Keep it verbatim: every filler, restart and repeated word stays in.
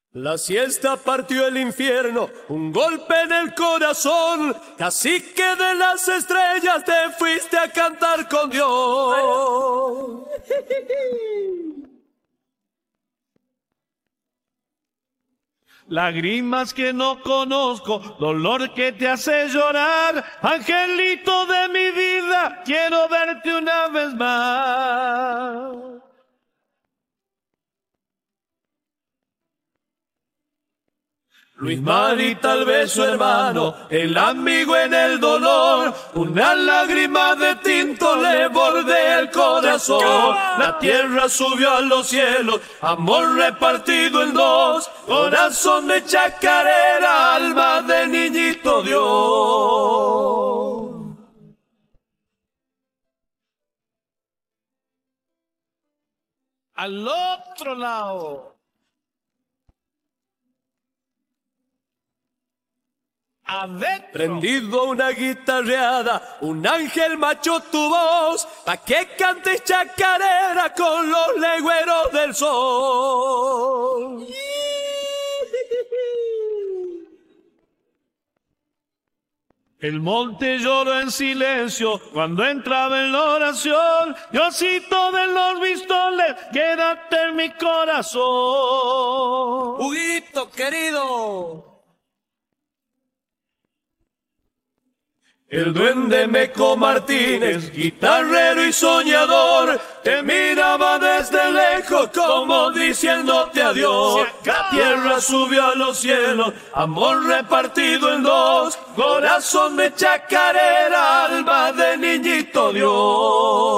La siesta partió el infierno, un golpe en el corazón, cacique de las estrellas, te fuiste a cantar con Dios. Lágrimas que no conozco, dolor que te hace llorar, angelito de mi vida, quiero verte una vez más. Luis Mari, tal vez su hermano, el amigo en el dolor, una lágrima de tinto le bordea el corazón. La tierra subió a los cielos, amor repartido en dos, corazón de chacarera, alma de niñito Dios. Al otro lado. Adentro. Prendido una guitarreada, un ángel macho tu voz, pa' que cantes chacarera con los legüeros del sol. El monte lloró en silencio cuando entraba en la oración. Diosito de los Vistoles, quédate en mi corazón. Huguito querido. El duende Meco Martínez, guitarrero y soñador, te miraba desde lejos como diciéndote adiós. La tierra subió a los cielos, amor repartido en dos, corazón de chacarera, alma de niñito Dios.